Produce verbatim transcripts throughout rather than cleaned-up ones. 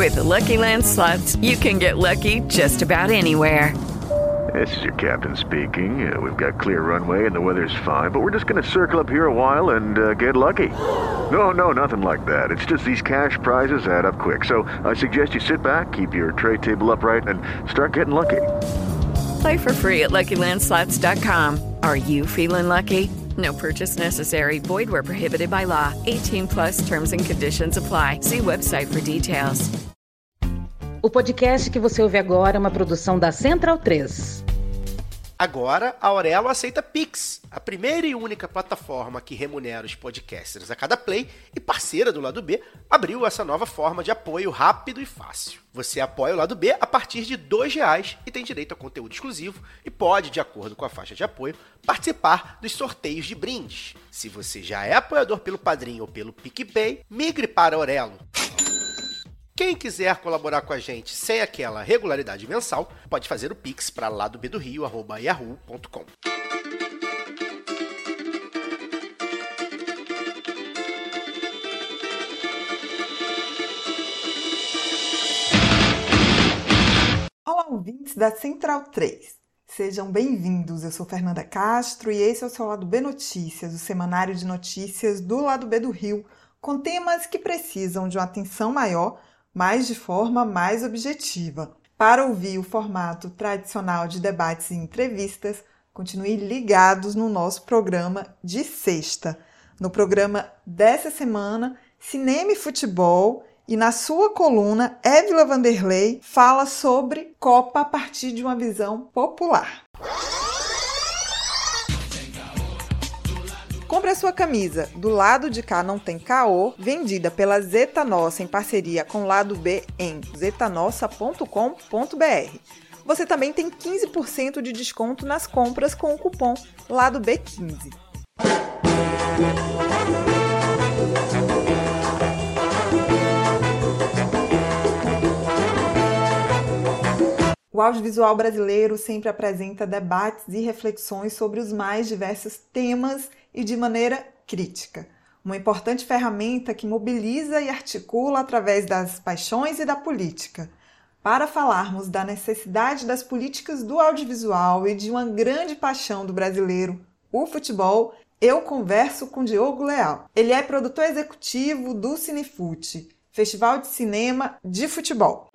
With the Lucky Land Slots, you can get lucky just about anywhere. This is your captain speaking. Uh, we've got clear runway and the weather's fine, but we're just going to circle up here a while and uh, get lucky. No, no, nothing like that. It's just these cash prizes add up quick. So I suggest you sit back, keep your tray table upright, and start getting lucky. Play for free at Lucky Land Slots dot com. Are you feeling lucky? No purchase necessary. Void where prohibited by law. eighteen plus terms and conditions apply. See website for details. O podcast que você ouve agora é uma produção da Central três. Agora, a Aurelo aceita Pix, a primeira e única plataforma que remunera os podcasters a cada play e parceira do Lado B, abriu essa nova forma de apoio rápido e fácil. Você apoia o Lado B a partir de dois reais e tem direito a conteúdo exclusivo e pode, de acordo com a faixa de apoio, participar dos sorteios de brindes. Se você já é apoiador pelo Padrim ou pelo PicPay, migre para a Aurelo. Quem quiser colaborar com a gente sem aquela regularidade mensal, pode fazer o Pix para ladobedorio arroba yahoo ponto com. Olá, ouvintes da Central três. Sejam bem-vindos. Eu sou Fernanda Castro e esse é o seu Lado B Notícias, o semanário de notícias do Lado B do Rio, com temas que precisam de uma atenção maior, mas de forma mais objetiva. Para ouvir o formato tradicional de debates e entrevistas, continue ligados no nosso programa de sexta. No programa dessa semana, Cinema e Futebol, e na sua coluna, Évila Vanderlei fala sobre Copa a partir de uma visão popular. Compre a sua camisa Do Lado de Cá Não Tem Caô, vendida pela Zeta Nossa em parceria com o Lado B em zeta nossa ponto com ponto b r. Você também tem quinze por cento de desconto nas compras com o cupom Lado B quinze. O audiovisual brasileiro sempre apresenta debates e reflexões sobre os mais diversos temas e de maneira crítica. Uma importante ferramenta que mobiliza e articula através das paixões e da política. Para falarmos da necessidade das políticas do audiovisual e de uma grande paixão do brasileiro, o futebol, eu converso com Diogo Leal. Ele é produtor executivo do Cinefute, Festival de Cinema de Futebol.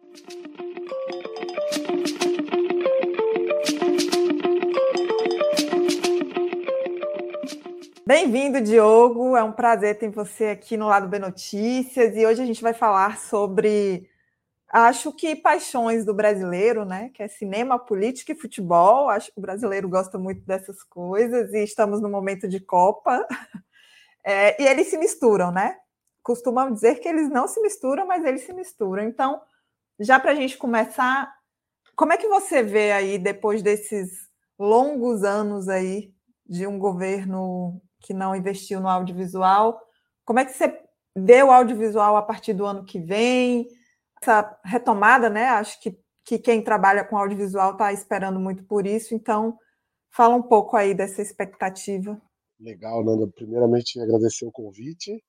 Bem-vindo, Diogo. É um prazer ter você aqui no Lado B Notícias e hoje a gente vai falar sobre, acho que paixões do brasileiro, né? Que é cinema, política e futebol. Acho que o brasileiro gosta muito dessas coisas e estamos no momento de Copa. É, e eles se misturam, né? Costumam dizer que eles não se misturam, mas eles se misturam. Então, já para a gente começar, como é que você vê aí, depois desses longos anos aí de um governo que não investiu no audiovisual, como é que você vê o audiovisual a partir do ano que vem? Essa retomada, né? Acho que, que quem trabalha com audiovisual está esperando muito por isso, então fala um pouco aí dessa expectativa. Legal, Nanda. Primeiramente, agradecer o convite.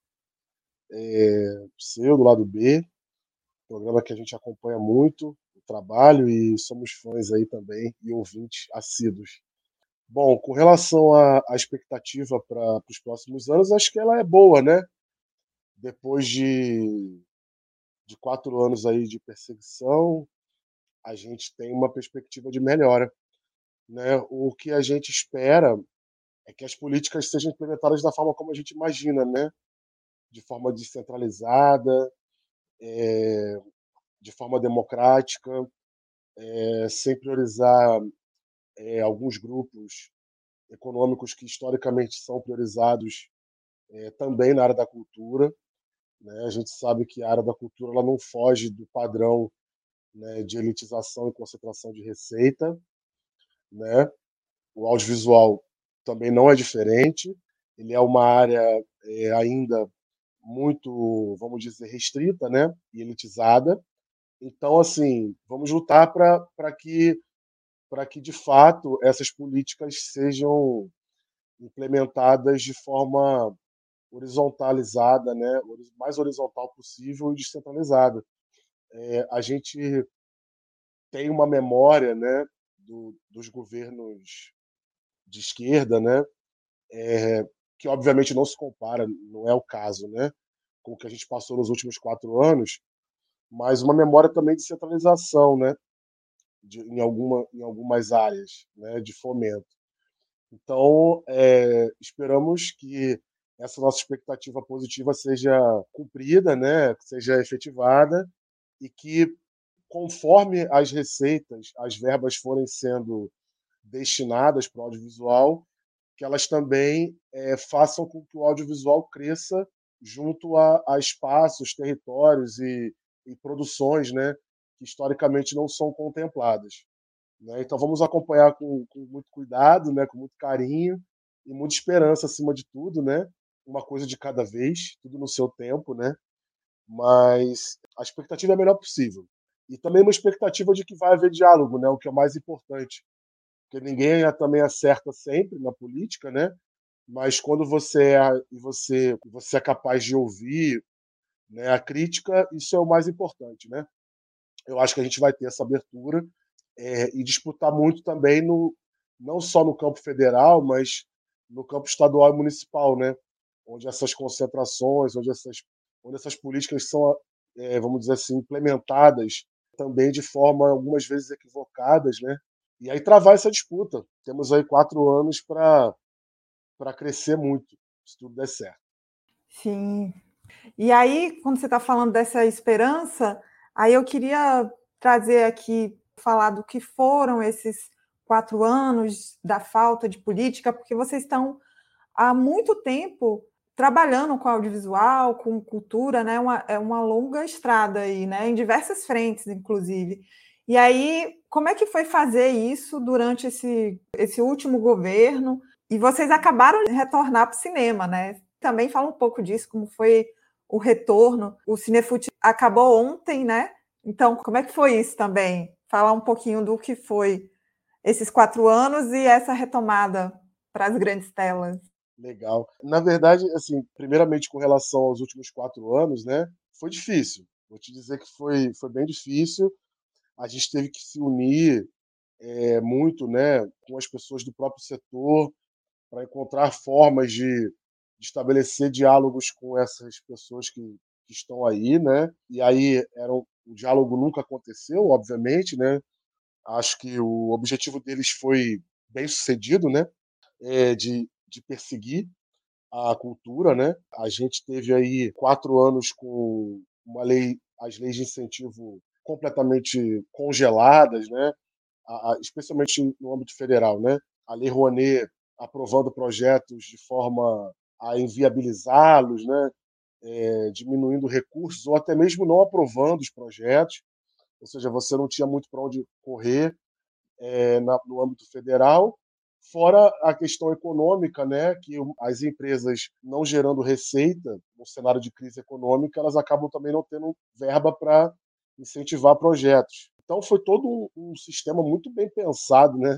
É, seu, do Lado B, programa que a gente acompanha muito o trabalho e somos fãs aí também e ouvintes assíduos. Bom, com relação à, à expectativa para os próximos anos, acho que ela é boa, né? Depois de, de quatro anos aí de perseguição, a gente tem uma perspectiva de melhora, né? O que a gente espera é que as políticas sejam implementadas da forma como a gente imagina, né? De forma descentralizada, é, de forma democrática, é, sem priorizar é, alguns grupos econômicos que historicamente são priorizados é, também na área da cultura, né? A gente sabe que a área da cultura ela não foge do padrão, né, de elitização e concentração de receita, né? O audiovisual também não é diferente, ele é uma área é, ainda muito, vamos dizer, restrita, né, e elitizada. Então, assim, vamos lutar para que para que, de fato, essas políticas sejam implementadas de forma horizontalizada, né, o mais horizontal possível e descentralizada. é, a gente tem uma memória, né, do, dos governos de esquerda, né, é, que obviamente não se compara, não é o caso, né, com o que a gente passou nos últimos quatro anos, mas uma memória também de centralização, né, de, em, alguma, em algumas áreas, né, de fomento. Então, é, esperamos que essa nossa expectativa positiva seja cumprida, né, seja efetivada e que, conforme as receitas, as verbas forem sendo destinadas para o audiovisual, que elas também é, façam com que o audiovisual cresça junto a, a espaços, territórios e, e produções, né, que historicamente não são contempladas. Né? Então vamos acompanhar com, com muito cuidado, né, com muito carinho e muita esperança acima de tudo, né? Uma coisa de cada vez, tudo no seu tempo, né? Mas a expectativa é a melhor possível. E também uma expectativa de que vai haver diálogo, né? O que é o mais importante. Porque ninguém também acerta sempre na política, né? Mas quando você é, você, você é capaz de ouvir, né, a crítica, isso é o mais importante, né? Eu acho que a gente vai ter essa abertura é, e disputar muito também, no, não só no campo federal, mas no campo estadual e municipal, né? Onde essas concentrações, onde essas, onde essas políticas são, é, vamos dizer assim, implementadas também de forma, algumas vezes, equivocadas, né? E aí travar essa disputa. Temos aí quatro anos para para crescer muito, se tudo der certo. Sim. E aí, quando você está falando dessa esperança, aí eu queria trazer aqui, falar do que foram esses quatro anos da falta de política, porque vocês estão há muito tempo trabalhando com audiovisual, com cultura, né? Uma, é uma longa estrada aí, né? Em diversas frentes, inclusive. E aí, como é que foi fazer isso durante esse, esse último governo? E vocês acabaram de retornar para o cinema, né? Também fala um pouco disso, como foi o retorno. O Cinefute acabou ontem, né? Então, como é que foi isso também? Falar um pouquinho do que foi esses quatro anos e essa retomada para as grandes telas. Legal. Na verdade, assim, primeiramente com relação aos últimos quatro anos, né, foi difícil. Vou te dizer que foi, foi bem difícil. A gente teve que se unir é, muito, né, com as pessoas do próprio setor para encontrar formas de, de estabelecer diálogos com essas pessoas que, que estão aí, né? E aí era um, o diálogo nunca aconteceu, obviamente, né? Acho que o objetivo deles foi bem sucedido, né? É, de, de perseguir a cultura, né? A gente teve aí quatro anos com uma lei, as leis de incentivo completamente congeladas, né? A, a, especialmente no âmbito federal, né? A Lei Rouanet aprovando projetos de forma a inviabilizá-los, né? É, diminuindo recursos ou até mesmo não aprovando os projetos, ou seja, você não tinha muito para onde correr é, na, no âmbito federal, fora a questão econômica, né, que as empresas não gerando receita no cenário de crise econômica, elas acabam também não tendo verba para incentivar projetos. Então foi todo um, um sistema muito bem pensado, né,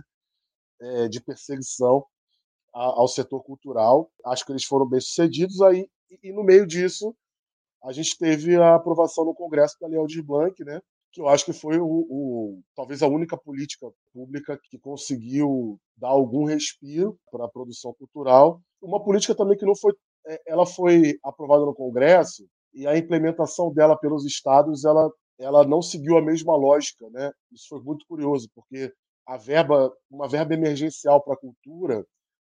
é, de perseguição a, ao setor cultural. Acho que eles foram bem sucedidos aí e, e no meio disso a gente teve a aprovação no Congresso da Lei Aldir Blanc, né, que eu acho que foi o, o, talvez a única política pública que conseguiu dar algum respiro para a produção cultural. Uma política também que não foi, ela foi aprovada no Congresso e a implementação dela pelos estados, ela, ela não seguiu a mesma lógica, né? Isso foi muito curioso, porque a verba, uma verba emergencial para a cultura,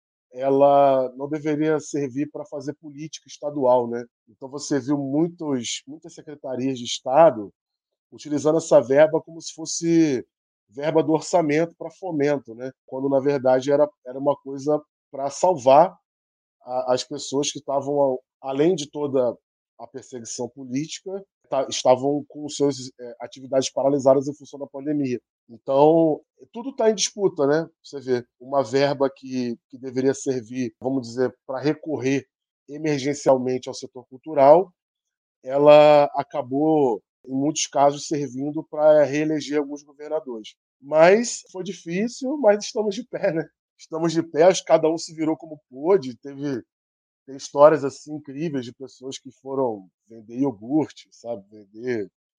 ela não deveria servir para fazer política estadual, né? Então você viu muitos, muitas secretarias de Estado utilizando essa verba como se fosse verba do orçamento para fomento, né? Quando na verdade era, era uma coisa para salvar a, as pessoas que estavam, além de toda a perseguição política, tá, estavam com suas é, atividades paralisadas em função da pandemia. Então, tudo está em disputa, né? Você vê, uma verba que, que deveria servir, vamos dizer, para recorrer emergencialmente ao setor cultural, ela acabou, em muitos casos, servindo para reeleger alguns governadores. Mas foi difícil, mas estamos de pé, né? Estamos de pé, cada um se virou como pôde. Teve tem histórias assim incríveis de pessoas que foram vender iogurte, sabe? Vender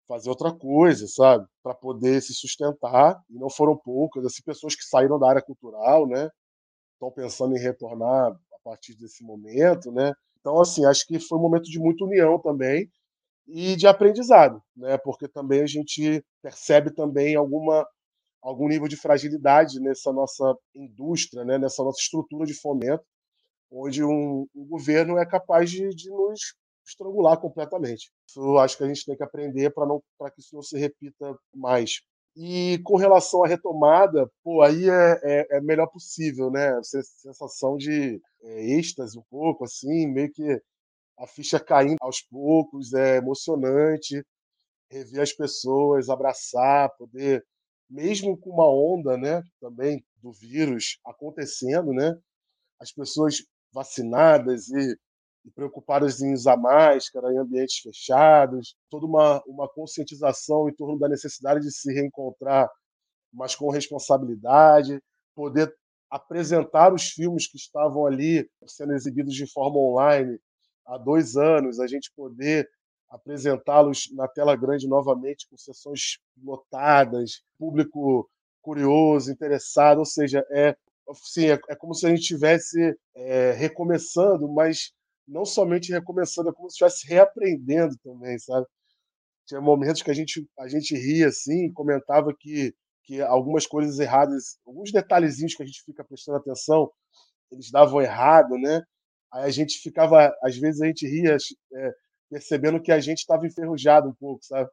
fazer outra coisa, sabe? Para poder se sustentar. E não foram poucas, assim, pessoas que saíram da área cultural, né? Estão pensando em retornar a partir desse momento, né? Então, assim, acho que foi um momento de muita união também e de aprendizado, né? Porque também a gente percebe também alguma algum nível de fragilidade nessa nossa indústria, né? Nessa nossa estrutura de fomento, onde um, um governo é capaz de, de nos estrangular completamente. Isso eu acho que a gente tem que aprender para não para que isso não se repita mais. E com relação à retomada, pô, aí é, é, é melhor possível, né? Sensação de é, êxtase um pouco, assim, meio que a ficha caindo aos poucos, é emocionante rever as pessoas, abraçar, poder, mesmo com uma onda, né, também do vírus acontecendo, né, as pessoas vacinadas e, e preocupadas em usar máscara em ambientes fechados, toda uma, uma conscientização em torno da necessidade de se reencontrar, mas com responsabilidade, poder apresentar os filmes que estavam ali sendo exibidos de forma online há dois anos, a gente poder apresentá-los na tela grande novamente com sessões lotadas, público curioso, interessado, ou seja, é, sim, é, é como se a gente estivesse é, recomeçando, mas não somente recomeçando, é como se estivesse reaprendendo também, sabe? Tinha momentos que a gente, a gente ria assim, comentava que, que algumas coisas erradas, alguns detalhezinhos que a gente fica prestando atenção, eles davam errado, né? Aí a gente ficava, às vezes a gente ria, é, percebendo que a gente estava enferrujado um pouco, sabe?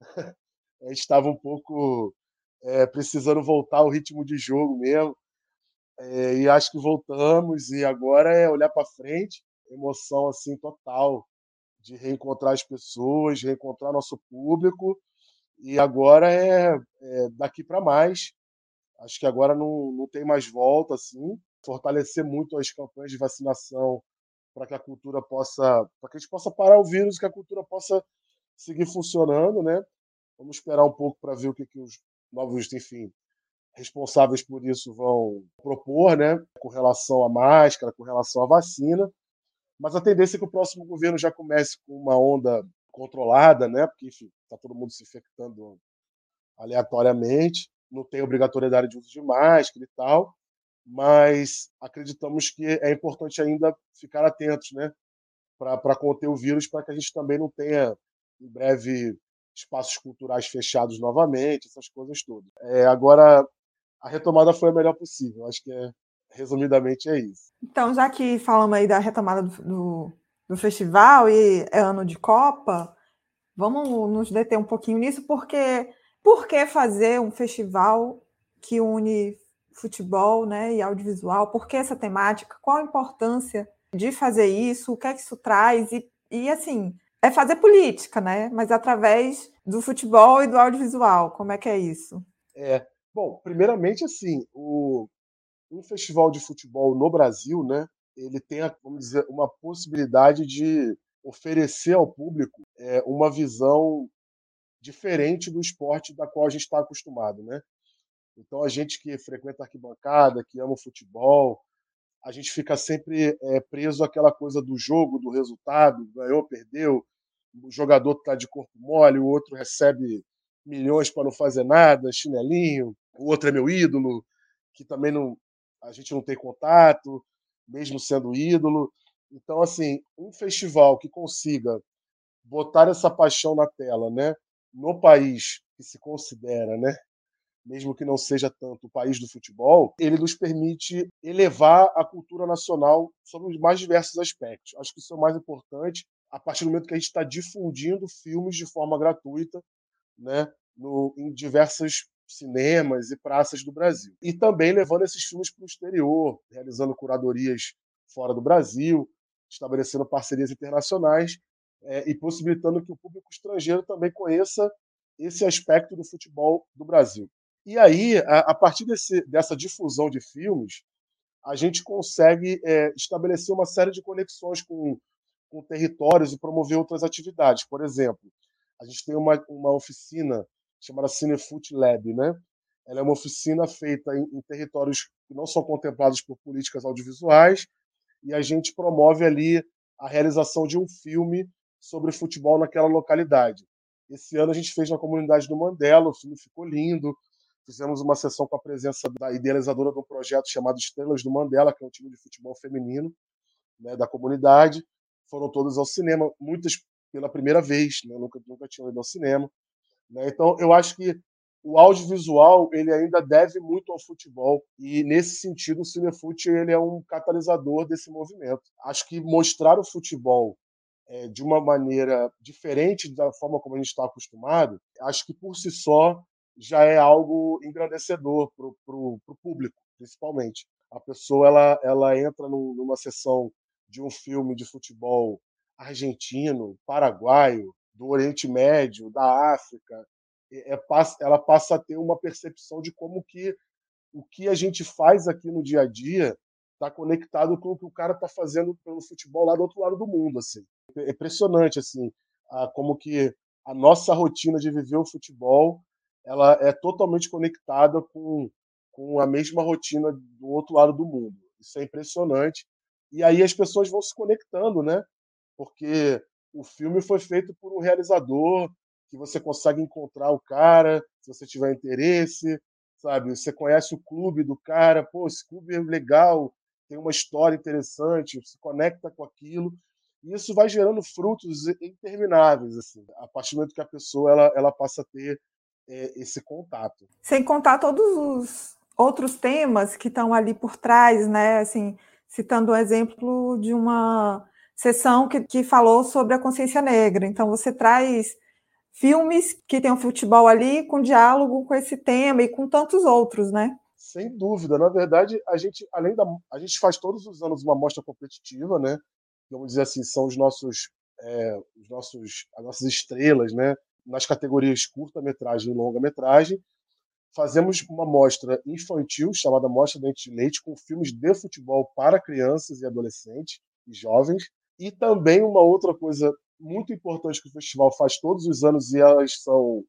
A gente estava um pouco é, precisando voltar ao ritmo de jogo mesmo. É, e acho que voltamos e agora é olhar para frente, emoção assim total de reencontrar as pessoas, reencontrar nosso público. E agora é, é daqui para mais. Acho que agora não, não tem mais volta, assim. Fortalecer muito as campanhas de vacinação para que a cultura possa, para que a gente possa parar o vírus e que a cultura possa seguir funcionando, né? Vamos esperar um pouco para ver o que, que os novos, enfim, responsáveis por isso vão propor, né? Com relação à máscara, com relação à vacina. Mas a tendência é que o próximo governo já comece com uma onda controlada, né? Porque, enfim, está todo mundo se infectando aleatoriamente, não tem obrigatoriedade de uso de máscara e tal, mas acreditamos que é importante ainda ficar atentos, né? Para conter o vírus, para que a gente também não tenha, em breve, espaços culturais fechados novamente, essas coisas todas. É, agora, a retomada foi a melhor possível. Acho que, é, resumidamente, é isso. Então, já que falamos aí da retomada do, do, do festival e é ano de Copa, vamos nos deter um pouquinho nisso, porque por que fazer um festival que une futebol, né, e audiovisual? Por que essa temática? Qual a importância de fazer isso? O que é que isso traz? E, e assim, é fazer política, né? Mas através do futebol e do audiovisual. Como é que é isso? É, bom, primeiramente, assim, o, um festival de futebol no Brasil, né, ele tem, a, vamos dizer, uma possibilidade de oferecer ao público é, uma visão diferente do esporte da qual a gente está acostumado, né? Então a gente que frequenta a arquibancada, que ama o futebol, a gente fica sempre é, preso àquela coisa do jogo, do resultado, ganhou, perdeu, o jogador está de corpo mole, o outro recebe milhões para não fazer nada, chinelinho, o outro é meu ídolo, que também não, a gente não tem contato, mesmo sendo ídolo. Então, assim, um festival que consiga botar essa paixão na tela, né, no país que se considera, né, mesmo que não seja tanto o país do futebol, ele nos permite elevar a cultura nacional sobre os mais diversos aspectos. Acho que isso é o mais importante a partir do momento que a gente está difundindo filmes de forma gratuita, né, no, em diversos cinemas e praças do Brasil. E também levando esses filmes para o exterior, realizando curadorias fora do Brasil, estabelecendo parcerias internacionais é, e possibilitando que o público estrangeiro também conheça esse aspecto do futebol do Brasil. E aí, a, a partir desse, dessa difusão de filmes, a gente consegue é, estabelecer uma série de conexões com, com territórios e promover outras atividades. Por exemplo, a gente tem uma, uma oficina chamada Cinefoot Lab, né? Ela é uma oficina feita em, em territórios que não são contemplados por políticas audiovisuais e a gente promove ali a realização de um filme sobre futebol naquela localidade. Esse ano a gente fez na comunidade do Mandela, o filme ficou lindo. Fizemos uma sessão com a presença da idealizadora do projeto chamado Estrelas do Mandela, que é um time de futebol feminino, né, da comunidade. Foram todas ao cinema, muitas pela primeira vez, né, nunca, nunca tinham ido ao cinema. Né? Então, eu acho que o audiovisual ele ainda deve muito ao futebol e, nesse sentido, o Cinefute ele é um catalisador desse movimento. Acho que mostrar o futebol é, de uma maneira diferente da forma como a gente está acostumado, acho que, por si só, já é algo engrandecedor para o público, principalmente. A pessoa ela, ela entra num, numa sessão de um filme de futebol argentino, paraguaio, do Oriente Médio, da África, é, é, ela passa a ter uma percepção de como que o que a gente faz aqui no dia a dia está conectado com o que o cara está fazendo pelo futebol lá do outro lado do mundo. Assim. É impressionante assim, a, como que a nossa rotina de viver o futebol ela é totalmente conectada com, com a mesma rotina do outro lado do mundo. Isso é impressionante. E aí as pessoas vão se conectando, né? Porque o filme foi feito por um realizador que você consegue encontrar o cara, se você tiver interesse, sabe? Você conhece o clube do cara, pô, esse clube é legal, tem uma história interessante, se conecta com aquilo. E isso vai gerando frutos intermináveis, assim, a partir do momento que a pessoa ela, ela passa a ter é, esse contato. Sem contar todos os outros temas que estão ali por trás, né? Assim, citando o exemplo de uma sessão que, que falou sobre a consciência negra. Então, você traz filmes que tem o futebol ali com diálogo com esse tema e com tantos outros, né? Sem dúvida. Na verdade, a gente, além da, a gente faz todos os anos uma mostra competitiva, né? Vamos dizer assim, são os nossos, é, os nossos, as nossas estrelas, né? Nas categorias curta-metragem e longa-metragem. Fazemos uma mostra infantil, chamada Mostra Dente de Leite, com filmes de futebol para crianças e adolescentes e jovens. E também uma outra coisa muito importante que o festival faz todos os anos, e elas são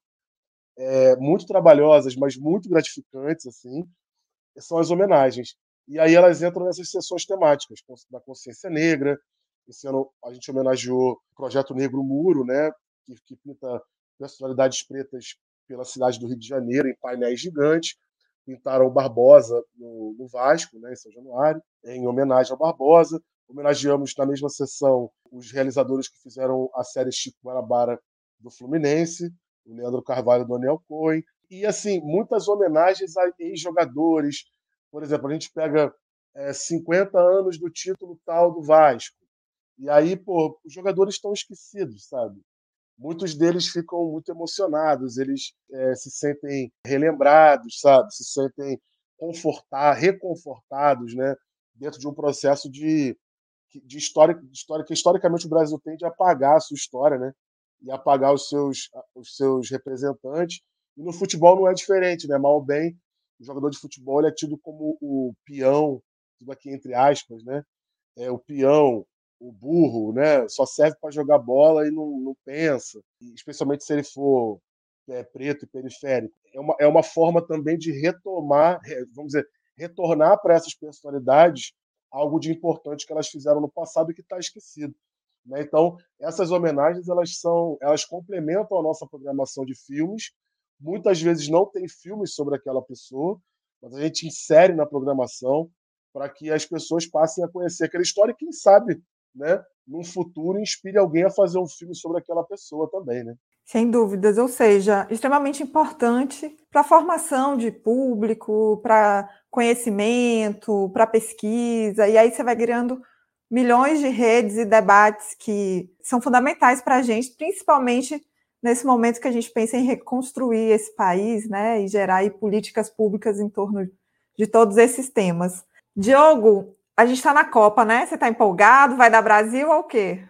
é, muito trabalhosas, mas muito gratificantes, assim, são as homenagens. E aí elas entram nessas sessões temáticas, da consciência negra. Esse ano a gente homenageou o Projeto Negro Muro, né, que, que pinta personalidades pretas pela cidade do Rio de Janeiro em painéis gigantes. Pintaram o Barbosa no, no Vasco, né, em São Januário, em homenagem ao Barbosa. Homenageamos na mesma sessão os realizadores que fizeram a série Chico Guarabara do Fluminense, o Leandro Carvalho e o Daniel Cohen. E, assim, muitas homenagens a ex-jogadores. Por exemplo, a gente pega é, cinquenta anos do título tal do Vasco. E aí, pô, os jogadores estão esquecidos, sabe? Muitos deles ficam muito emocionados, eles é, se sentem relembrados, sabe? Se sentem confortar, reconfortados, né? Dentro de um processo de, de, história, de história que historicamente o Brasil tende a apagar a sua história, né? E apagar os seus, os seus representantes. E no futebol não é diferente, né? Mal ou bem, o jogador de futebol ele é tido como o peão, tudo aqui entre aspas, né? É, o peão, o burro, né? Só serve para jogar bola e não, não pensa, e especialmente se ele for é, preto e periférico. É uma, é uma forma também de retomar, vamos dizer, retornar para essas personalidades algo de importante que elas fizeram no passado e que está esquecido. Né? Então, essas homenagens elas são, elas complementam a nossa programação de filmes. Muitas vezes não tem filmes sobre aquela pessoa, mas a gente insere na programação para que as pessoas passem a conhecer aquela história e, quem sabe, né, num futuro inspire alguém a fazer um filme sobre aquela pessoa também, né? Sem dúvidas, ou seja, extremamente importante para a formação de público, para conhecimento, para pesquisa, e aí você vai criando milhões de redes e debates que são fundamentais para a gente, principalmente nesse momento que a gente pensa em reconstruir esse país, né, e gerar aí políticas públicas em torno de todos esses temas. Diogo, a gente está na Copa, né? Você está empolgado? Vai dar Brasil ou o quê?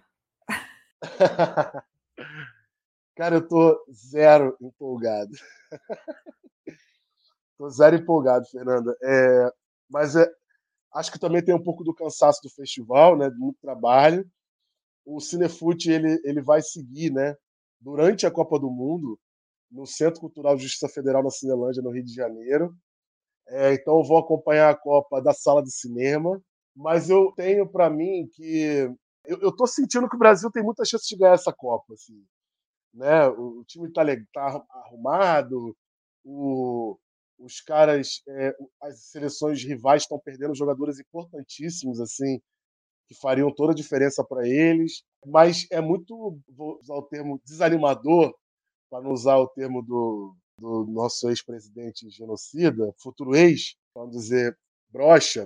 Cara, eu tô zero empolgado. Tô zero empolgado, Fernanda. É, mas é, acho que também tem um pouco do cansaço do festival, né? De muito trabalho. O Cinefute ele, ele vai seguir, né? Durante a Copa do Mundo, no Centro Cultural de Justiça Federal na Cinelândia, no Rio de Janeiro. É, então eu vou acompanhar a Copa da sala de cinema. Mas eu tenho para mim que eu, eu tô sentindo que o Brasil tem muita chance de ganhar essa Copa, assim. né? O, o time está tá arrumado, o, os caras, é, as seleções rivais estão perdendo jogadores importantíssimos, assim, que fariam toda a diferença para eles. Mas é muito, vou usar o termo desanimador, para não usar o termo do, do nosso ex-presidente genocida, futuro ex, para não dizer broxa,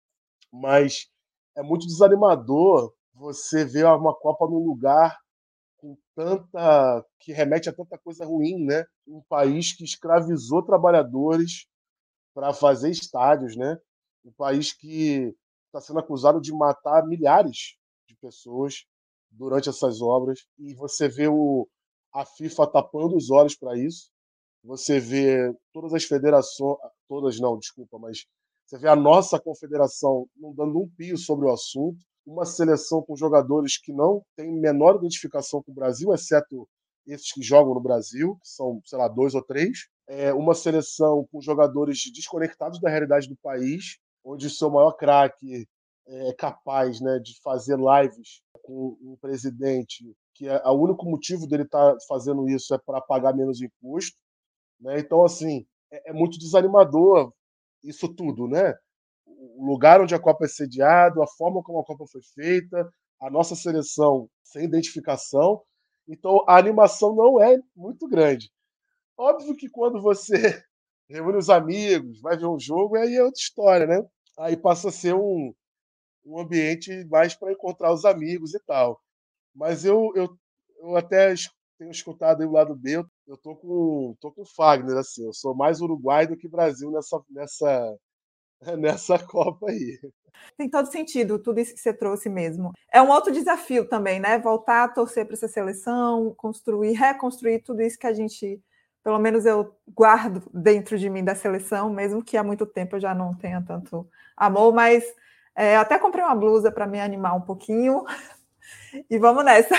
mas é muito desanimador você ver uma Copa num lugar com tanta que remete a tanta coisa ruim, né? Um país que escravizou trabalhadores para fazer estádios, né? Um país que está sendo acusado de matar milhares de pessoas durante essas obras e você vê o, a FIFA tapando os olhos para isso. Você vê todas as federações, todas não, desculpa, mas você vê a nossa confederação não dando um pio sobre o assunto, uma seleção com jogadores que não têm menor identificação com o Brasil, exceto esses que jogam no Brasil, que são, sei lá, dois ou três, é uma seleção com jogadores desconectados da realidade do país, onde o seu maior craque é capaz, né, de fazer lives com um presidente que é, o único motivo dele estar tá fazendo isso é para pagar menos imposto, né? Então, assim, é, é muito desanimador isso tudo, né? O lugar onde a Copa é sediada, a forma como a Copa foi feita, a nossa seleção sem identificação. Então, a animação não é muito grande. Óbvio que quando você reúne os amigos, vai ver um jogo, aí é outra história, né? Aí passa a ser um, um ambiente mais para encontrar os amigos e tal. Mas eu, eu, eu até tenho escutado aí o lado B, eu tô com, tô com o Fagner, assim, eu sou mais Uruguai do que Brasil nessa, nessa, nessa Copa aí. Tem todo sentido, tudo isso que você trouxe mesmo. É um outro desafio também, né? Voltar a torcer para essa seleção, construir, reconstruir tudo isso que a gente, pelo menos eu guardo dentro de mim da seleção, mesmo que há muito tempo eu já não tenha tanto amor, mas é, até comprei uma blusa para me animar um pouquinho. E vamos nessa.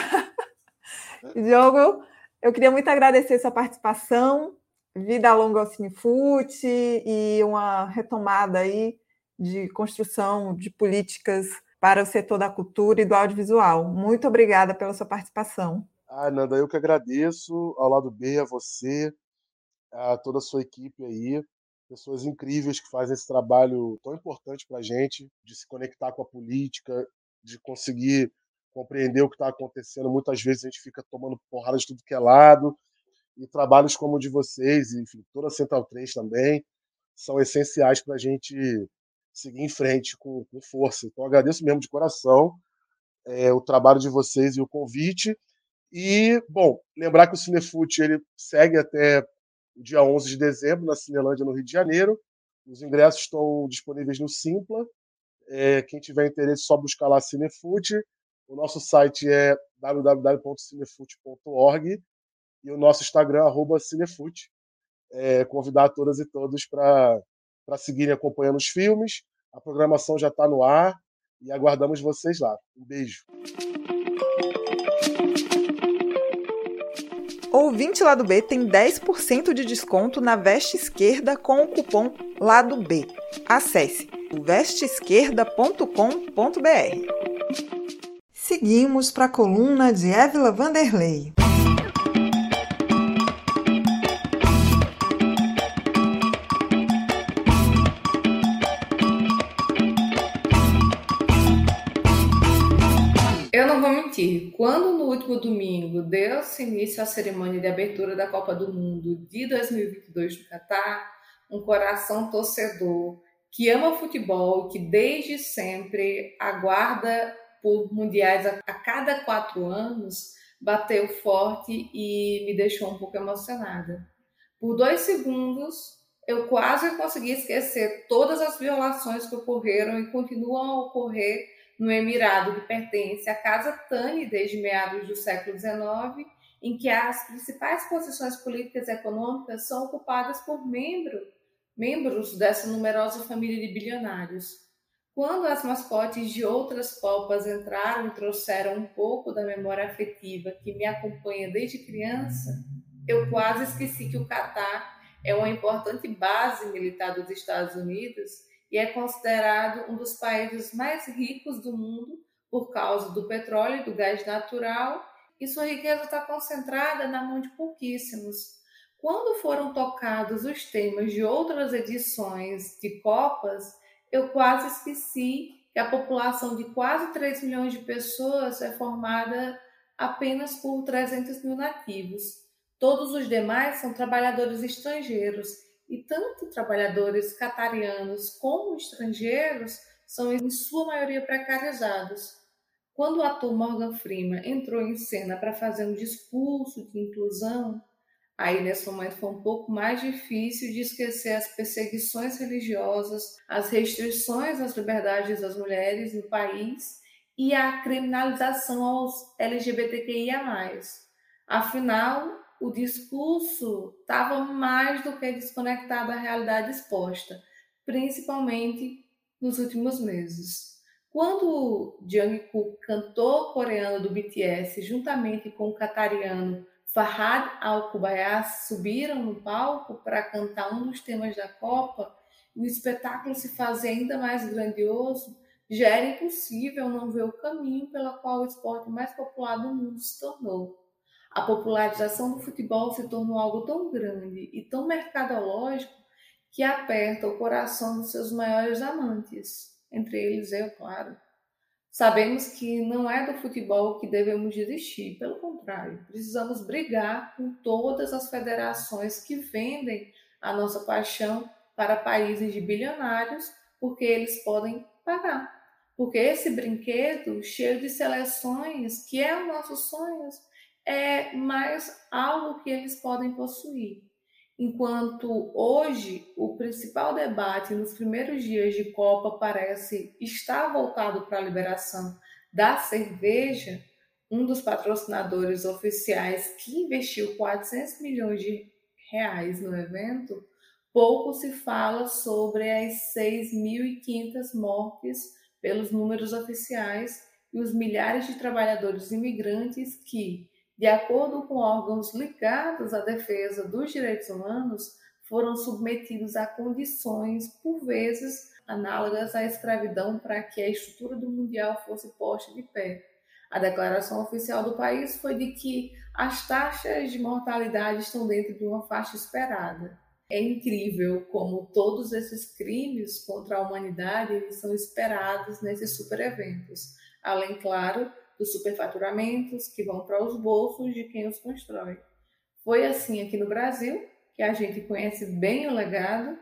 Diogo, eu queria muito agradecer sua participação, vida longa ao Cinefute e uma retomada aí de construção de políticas para o setor da cultura e do audiovisual. Muito obrigada pela sua participação. Ah, Nanda, eu que agradeço ao lado B, a você, a toda a sua equipe aí, pessoas incríveis que fazem esse trabalho tão importante para a gente, de se conectar com a política, de conseguir compreender o que está acontecendo. Muitas vezes a gente fica tomando porrada de tudo que é lado, e trabalhos como o de vocês, e enfim, toda a Central três também, são essenciais para a gente seguir em frente com, com força. Então, agradeço mesmo de coração é, o trabalho de vocês e o convite. E, bom, lembrar que o Cinefute ele segue até o dia onze de dezembro, na Cinelândia, no Rio de Janeiro. Os ingressos estão disponíveis no Simpla. É, quem tiver interesse, só buscar lá Cinefute. O nosso site é w w w ponto cinefute ponto org e o nosso Instagram, arroba Cinefute. É, convidar todas e todos para seguirem acompanhando os filmes. A programação já está no ar e aguardamos vocês lá. Um beijo. Ouvinte Lado B tem dez por cento de desconto na veste esquerda com o cupom Lado B. Acesse o veste esquerda ponto com ponto b r. Seguimos para a coluna de Évila Vanderlei. Eu não vou mentir, quando no último domingo deu-se início à cerimônia de abertura da Copa do Mundo de dois mil e vinte e dois no Catar, um coração torcedor que ama futebol e que desde sempre aguarda por mundiais a, a cada quatro anos, bateu forte e me deixou um pouco emocionada. Por dois segundos, eu quase consegui esquecer todas as violações que ocorreram e continuam a ocorrer no Emirado, que pertence à Casa Thani desde meados do século dezenove, em que as principais posições políticas e econômicas são ocupadas por membro, membros dessa numerosa família de bilionários. Quando as mascotes de outras copas entraram e trouxeram um pouco da memória afetiva que me acompanha desde criança, eu quase esqueci que o Catar é uma importante base militar dos Estados Unidos e é considerado um dos países mais ricos do mundo por causa do petróleo e do gás natural e sua riqueza está concentrada na mão de pouquíssimos. Quando foram tocados os temas de outras edições de Copas, eu quase esqueci que a população de quase três milhões de pessoas é formada apenas por trezentos mil nativos. Todos os demais são trabalhadores estrangeiros, e tanto trabalhadores catarianos como estrangeiros são em sua maioria precarizados. Quando o ator Morgan Freeman entrou em cena para fazer um discurso de inclusão, aí, nesse momento, foi um pouco mais difícil de esquecer as perseguições religiosas, as restrições às liberdades das mulheres no país e a criminalização aos L G B T Q I A mais. Afinal, o discurso estava mais do que desconectado da realidade exposta, principalmente nos últimos meses. Quando Jungkook, cantor coreano do B T S, juntamente com o catariano Fahad Al-Kubayas, subiram no palco para cantar um dos temas da Copa, e o espetáculo se fazia ainda mais grandioso, já era impossível não ver o caminho pelo qual o esporte mais popular do mundo se tornou. A popularização do futebol se tornou algo tão grande e tão mercadológico que aperta o coração dos seus maiores amantes, entre eles eu, claro. Sabemos que não é do futebol que devemos desistir, pelo contrário, precisamos brigar com todas as federações que vendem a nossa paixão para países de bilionários, porque eles podem pagar. Porque esse brinquedo cheio de seleções, que é os nossos sonhos, é mais algo que eles podem possuir. Enquanto hoje o principal debate nos primeiros dias de Copa parece estar voltado para a liberação da cerveja, um dos patrocinadores oficiais que investiu quatrocentos milhões de reais no evento, pouco se fala sobre as seis mil e quinhentas mortes pelos números oficiais e os milhares de trabalhadores imigrantes que, de acordo com órgãos ligados à defesa dos direitos humanos, foram submetidos a condições, por vezes, análogas à escravidão para que a estrutura do Mundial fosse posta de pé. A declaração oficial do país foi de que as taxas de mortalidade estão dentro de uma faixa esperada. É incrível como todos esses crimes contra a humanidade eles são esperados nesses super eventos. Além, claro, dos superfaturamentos que vão para os bolsos de quem os constrói. Foi assim aqui no Brasil, que a gente conhece bem o legado,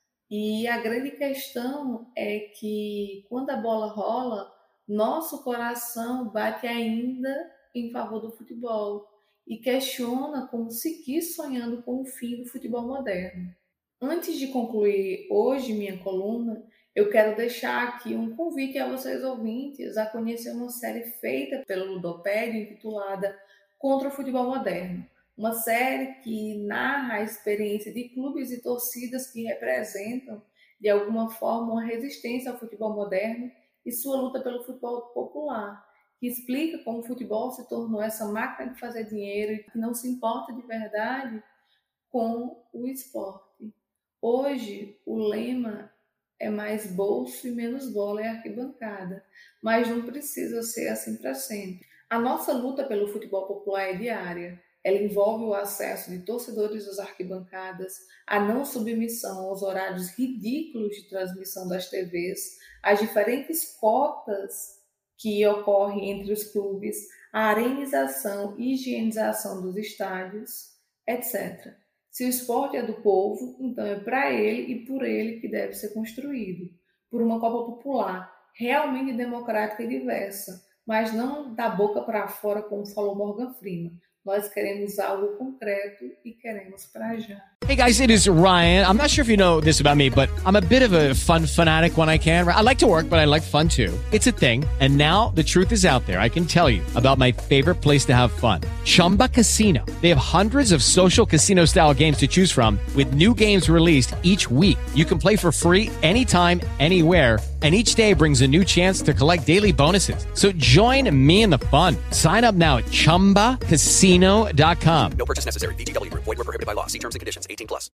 e a grande questão é que quando a bola rola, nosso coração bate ainda em favor do futebol e questiona como seguir sonhando com o fim do futebol moderno. Antes de concluir hoje minha coluna, eu quero deixar aqui um convite a vocês ouvintes a conhecer uma série feita pelo Ludopédia intitulada Contra o Futebol Moderno. Uma série que narra a experiência de clubes e torcidas que representam, de alguma forma, uma resistência ao futebol moderno e sua luta pelo futebol popular, que explica como o futebol se tornou essa máquina de fazer dinheiro e que não se importa de verdade com o esporte. Hoje, o lema é mais bolso e menos bola e arquibancada, mas não precisa ser assim para sempre. A nossa luta pelo futebol popular é diária. Ela envolve o acesso de torcedores às arquibancadas, a não submissão aos horários ridículos de transmissão das T Vs, as diferentes cotas que ocorrem entre os clubes, a arenização e higienização dos estádios, etcétera. Se o esporte é do povo, então é para ele e por ele que deve ser construído, por uma Copa popular, realmente democrática e diversa, mas não da boca para fora, como falou Morgan Freeman. Nós queremos algo concreto e queremos para já. Hey guys, it is Ryan. I'm not sure if you know this about me, but I'm a bit of a fun fanatic when I can. I like to work, but I like fun too. It's a thing. And now the truth is out there. I can tell you about my favorite place to have fun. Chumba Casino. They have hundreds of social casino style games to choose from with new games released each week. You can play for free anytime, anywhere. And each day brings a new chance to collect daily bonuses. So join me in the fun. Sign up now at chumba casino dot com. No purchase necessary. V G W Group. Void where prohibited by law. See terms and conditions. eighteen plus.